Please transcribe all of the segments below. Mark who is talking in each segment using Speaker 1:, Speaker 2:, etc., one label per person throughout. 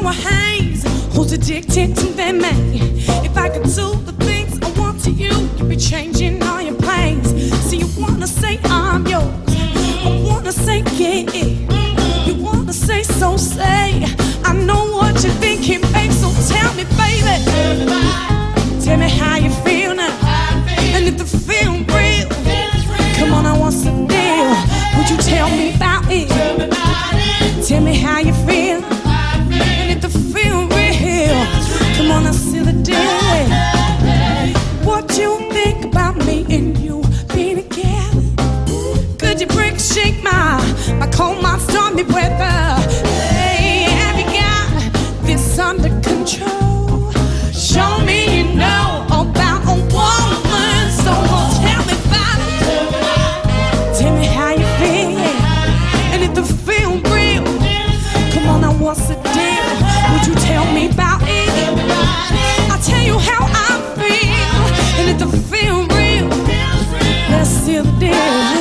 Speaker 1: a haze. Who's addicted to them, man? If I could do the things I want to you, you'd be changing all your plans. So you wanna say I'm yours, I wanna say yeah. You wanna say so, say I know what you're thinking, babe. So tell me, baby, tell me how you feel now. And if the feeling real, come on, I want some deal. Would you tell me about it? Tell me how you feel. And if the feeling real, come on, I see the deal. What you think about me and you being together? Could you break, shake my cold, my stormy weather? Hey, have you got this under control? Show me you know about a woman, so tell me about it. Tell me how you feel, and if the feel real, come on now, what's the deal? Would you tell me about it? I'll tell you how I feel, and if the feel real, let's seal the deal.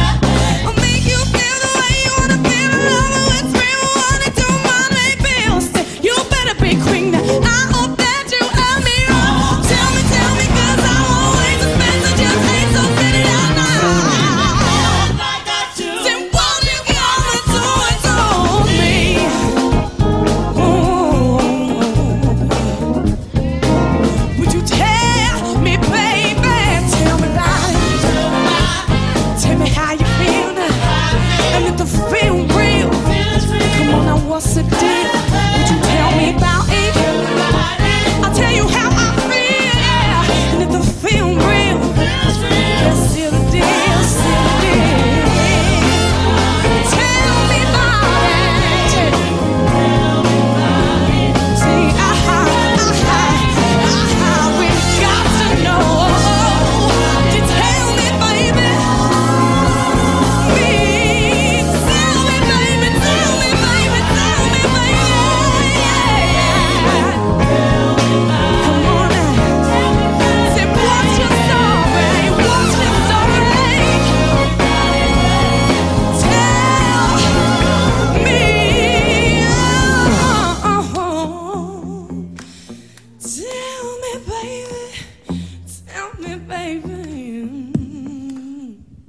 Speaker 1: What's the deal? Would you tell me about it? I'll tell you how I feel, yeah. And if the feel real, let's seal the deal, seal the deal. Tell me about it. See, we got to know. You tell me, baby. Tell me, baby. Tell me, baby.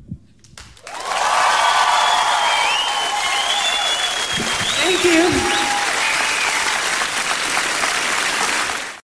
Speaker 1: Thank you.